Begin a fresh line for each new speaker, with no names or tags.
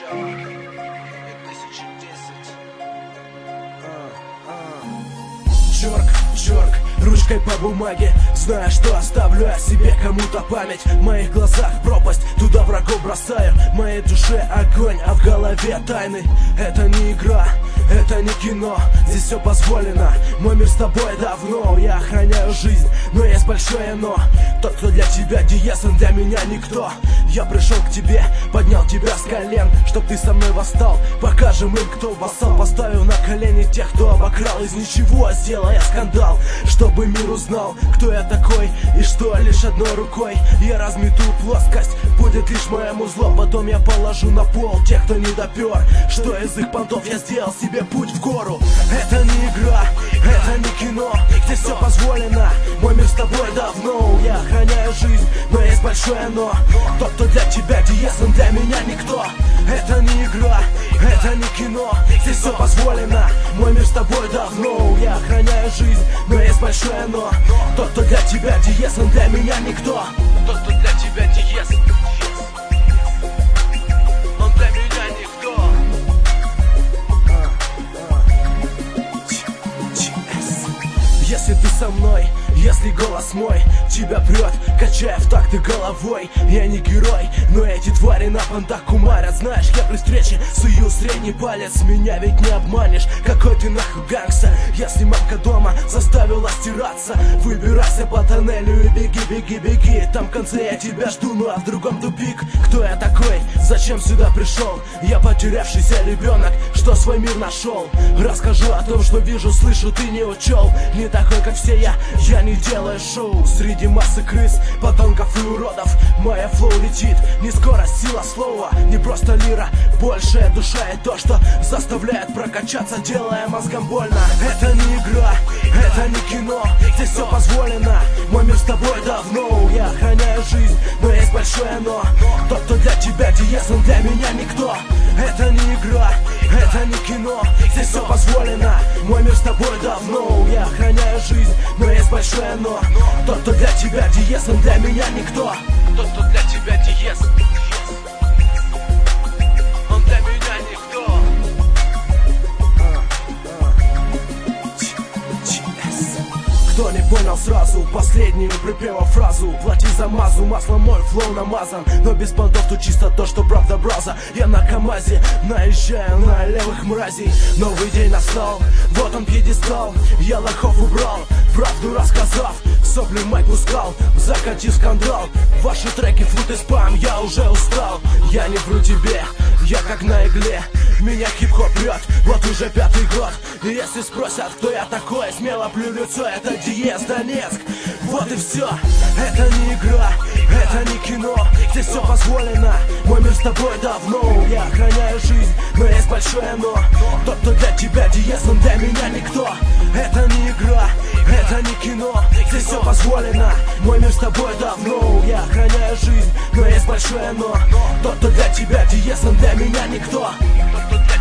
Черк, ручкой по бумаге, зная, что оставлю о себе кому-то память. В моих глазах пропасть, туда врагов бросаю. В моей душе огонь, а в голове тайны. Это не игра, это не кино, здесь все позволено. Мой мир с тобой давно, я охраняю жизнь, но есть большое но. Тот, кто для тебя диез, он для меня никто. Я пришел к тебе, поднял тебя с колен, чтоб ты со мной восстал. Покажем им, кто вассал. Поставил на колени тех, кто обокрал. Из ничего сделая скандал, чтобы мир узнал, кто я такой и что лишь одной рукой я размету плоскость. Будет лишь моему зло, потом я положу на пол тех, кто не допер, что из их понтов я сделал себе путь в гору. Это не игра, это не кино, здесь все позволено. Мой мир с тобой давно, я охраняю жизнь, но есть большое но. Тот, кто для тебя диез, он для меня никто. Это не игра, это не кино, здесь все позволено. Мой мир с тобой давно, я охраняю жизнь, но есть большое но. Тот, кто для тебя диез, он для меня никто. Тот, кто для тебя диез, он для меня никто. Если ты со мной, если голос мой тебя прет, качая в такт и головой. Я не герой, но эти твари на понтах кумарят. Знаешь, я при встрече сую средний палец. Меня ведь не обманешь, какой ты нахуй гангста. Если мамка дома заставила стираться, выбирайся по тоннелю и беги, беги, беги. Там в конце я тебя жду, ну а в другом тупик. Кто я такой? Зачем сюда пришел? Я потерявшийся ребенок, что свой мир нашел. Расскажу о том, что вижу, слышу, ты не учел. Не такой, как все я не делаю шоу. Среди массы крыс, подонков и уродов моя флоу летит, не скорость, сила слова. Не просто лира, большая душа и то, что заставляет прокачаться, делая мозгам больно. Это не игра, это не кино, здесь все позволено. Мой мир с тобой давно, я охраняю жизнь, но есть большое но. Тот, кто для тебя диез, он для меня никто. Это не игра, это не кино, здесь все позволено. Мой мир с тобой давно, я охраняю жизнь, но есть большое но. Тот, кто для тебя диез, он для меня никто. Тот, кто для тебя диез, он для меня никто. Кто не понял сразу последнюю припева фразу: плати за мазу, маслом мой флоу намазан. Но без понтов тут чисто то, что правда браза. Я на КамАЗе наезжаю на левых мразей. Новый день настал, вот он пьедестал. Я лохов убрал, правду рассказав, сопли мать пускал, закатив скандал. Ваши треки фут и спам, я уже устал. Я не вру тебе, я как на игле. Меня хип-хоп прет, вот уже 5-й год. И если спросят, кто я такой, смело плю лицо, это диез, Донецк. Вот и все, это не игра, это не кино, здесь все позволено. Мой мир с тобой давно, я охраняю жизнь, но есть большое но. Тот, кто для тебя диез, он для меня никто. Это не игра, это не кино, здесь все позволено. Мой мир с тобой давно, я охраняю жизнь, но есть большое но. Тот, кто для тебя диез, он для меня никто. Тот, кто для